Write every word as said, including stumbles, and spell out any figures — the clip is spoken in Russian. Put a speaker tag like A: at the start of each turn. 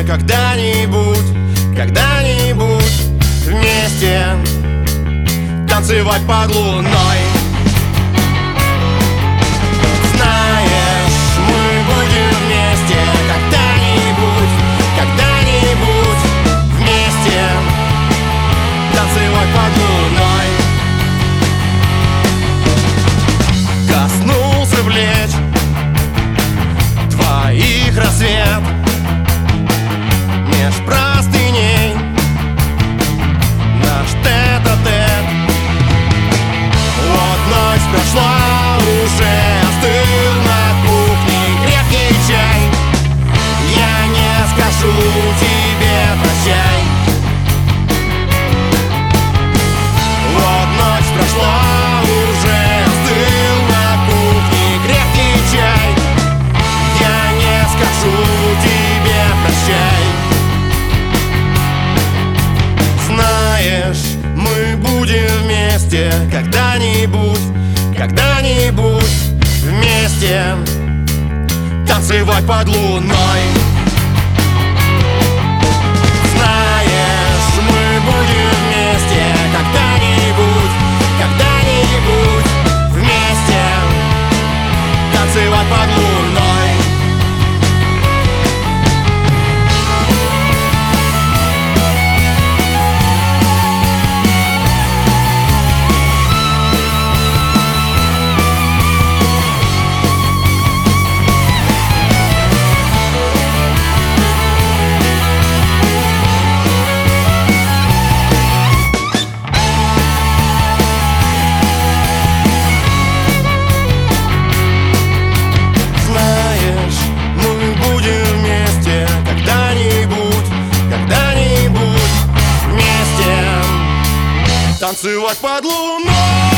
A: когда-нибудь, когда-нибудь вместе танцевать под луной. Знаешь, мы будем вместе когда-нибудь, когда-нибудь вместе танцевать под луной. Коснулся плеч твоих рассвет меж простыней, наш тет-а-тет. Вот ночь прошла, уже остыл на кухне крепкий чай. Я не скажу тебе прощай. Вот ночь прошла, уже остыл на кухне крепкий чай. Я не скажу тебе прощай. Знаешь, мы будем вместе когда-нибудь, когда-нибудь вместе танцевать под луной. Знаешь, мы будем вместе когда-нибудь, когда-нибудь вместе танцевать под луной. Танцевать под луной.